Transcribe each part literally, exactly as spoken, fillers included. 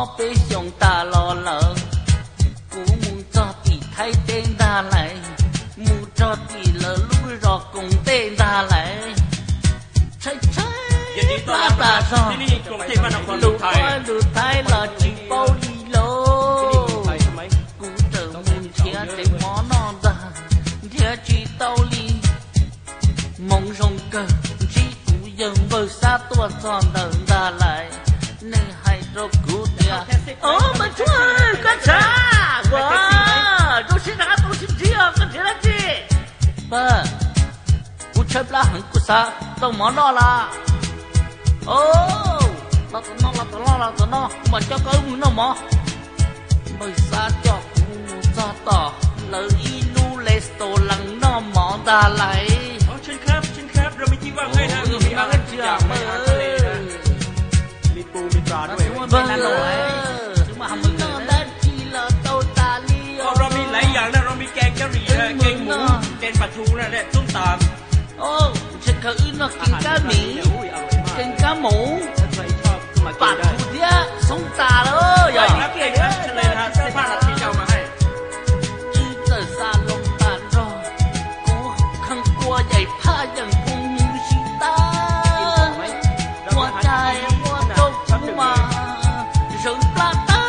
ไปส่งตาลอเหลอกูมูจอตีไทยเต้นดาไหลมูจอตีเลอลุยรอกงเต้นดาไหลใช่ใช่ปลาปลาซอที่นี่กรุงเทพมหานครดูไทยดูไทยลอจิโปลีโลกูเจอมูเทียเต็มหมอนอนดาเทียจีโตลีมองทรงเกิดจีกูยังเบิกซาตัวจอนเดินดาไหลในไฮโดรกูเดียโอ้มาช่วยกันช้าว้าดูสินะดูสิเทียกันเทียจีเบ้อกูเชิดละหันกูซาต้องหมอนอละโอ้เราต้องนอเราต้องนอเราต้องนอมันจะก็มึงนอหมอเบิกซาจอกกูซาต่อเลยอีลูเลสโตหลังนอหมอดาไหลอ๋อเชิญครับเชิญครับเรามีที่ว่างให้นะมีอาหารเจียเบ้อมีปูมีปลาด้วยเบ้อเลยถึงมาทำมึงเลยเรามีหลายอย่างนะเรามีแกงกะหรี่นะแกงหมูแกงปลาทูนะเนี่ยส้มตำโอ้ฉันเคยนอกกินกะหมี่กินกะหมูปลาทูเดียส้มตาเลยอย่างนักเก็ตนะเฉลยนะเสื้อผ้าที่เจ้ามาให้จีเตอร์ซาลงตารอกูข้างกลัวใหญ่ผ้าอย่างพุงมิวชิตาหัวใจหัวตกมาถึงปลาตา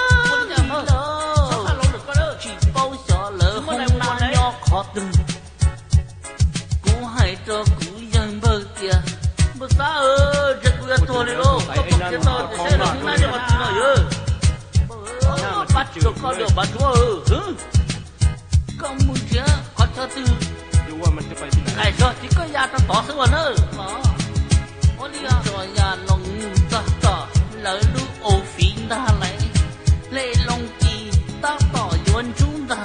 ขอตึงกูให้ตัวกูยังเบิกเกียภาษาเออจะกูจะตัวเลยโลกก็ต้องจะตัวจะเชื่อมึงน่าจะมาตัวเยอะปัดตัวเขาเดี๋ยวปัดตัวเออก็มึงเชื่อขอเชื่อตึงดูว่ามันจะไปที่ไหนไอ้ชอบที่ก็ยาต่อต่อสักวันเนอะโอ้ยจอยาลงต่อต่อแล้วลูกโอฟินได้ไหลเล่ลงกีต่อต่อยวนจุ้งได้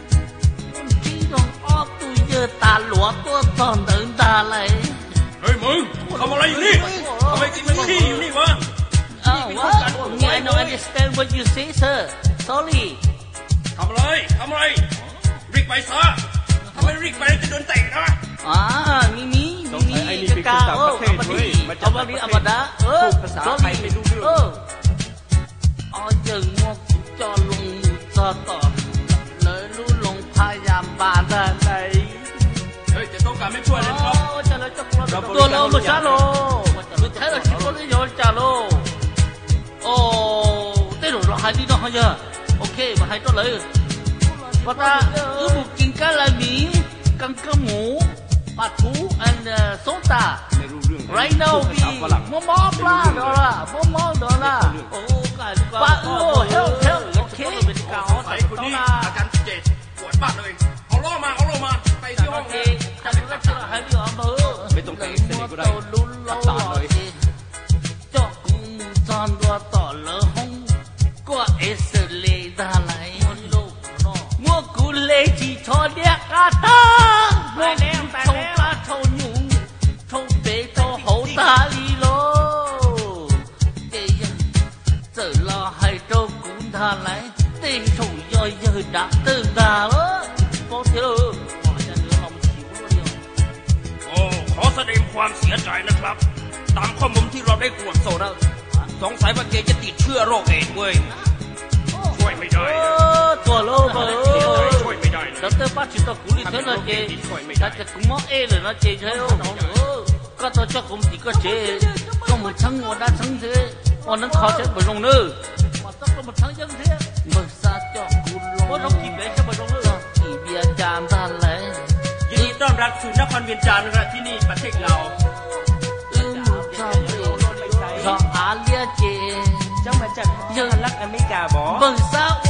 ตาหลวตัวตอนเดินตาไหลเฮ้ยมึงทำอะไรอยู่นี่ทำไมกินมันขี้อยู่นี่วะอ้าววะ I don't understand what you say sir sorry ทำอะไรทำอะไรริกไปซะทำไมริกไปจะโดนเตะนะอ่ามีมีมีมีกาโอ้เอามาดิเอามาดิเอามาดาเออภาษาไทยไม่รู้เรื่องเอออ๋อยังมัวจอลงจอต่อเลยรู้ลงพยายามบาดอะไรเฮ้ยจะต้องการไม่ช่วยเลยครับตัวเราไม่ใช่หรอไม่ใช่หรอกที่คนที่ยอมจ่าโลโอ้เต้นเราหายดีเนาะฮะเนี่ยโอเคมาให้ตัวเลยว่าตาคือบุกกินกะละหมี่กังกะหมูปลาทู and ส้มตา right now พี่มอมอปลาดอลลาร์มอมอดอลลาร์โอ้กันปลาโอ้เฮลเฮลโอเคใส่คนนี้อาการเจ็บปวดบ้านเลยเอาล่อมาเอาล่อมาไปที่ห้องเลยจับก็จะให้ดีอ่ะมือไม่ต้องแต่งเสน่ห์ก็ได้ตัดตาเลยจอกกูจอนตัวต่อเลยห้องก็เอสเลดาไหลมัวกูเลยจีชอเดียกาตามัวกูชงปลาชงยุงชงเปชงโหตาลีโลเจียเจอรอให้โตกูดาไหลเต้ชงย่อยย่อยดักตื่นดาเออโปเทอโอ้ขอแสดงความเสียใจนะครับตามข้อมูลที่เราได้ตรวจสอบแล้วสงสัยว่าเกจะติดเชื้อโรคเอดส์เว้ยช่วยไม่ได้ตัวโลกช่วยไม่ได้แต่เตอร์ป้าชิตกุลิเท่านั้นเองแต่จะกุมอเอเลยนะเจ๊ใช่ไหมก็ตัวเจ้ากุมตีก็เจ๊ก็เหมือนช่างวัวด้านช่างเจ๊วันนั้นเขาใช้ใบลงเนื้อมาต้องก็เหมือนช่างยังเจ๊เมื่อซาจอกกุลลงว่าต้องกี่เบี้ยใช้ใบลงเนื้อกี่เบี้ยจามด้านไหนยินดีต้อนรับสู่นครเวียงจันทร์นะครับที่นี่ประเทศเราอืมชอบชอบอาเลียเจเจ้ามาจากยังรักอเมริกาบ่เบิ่งซาอ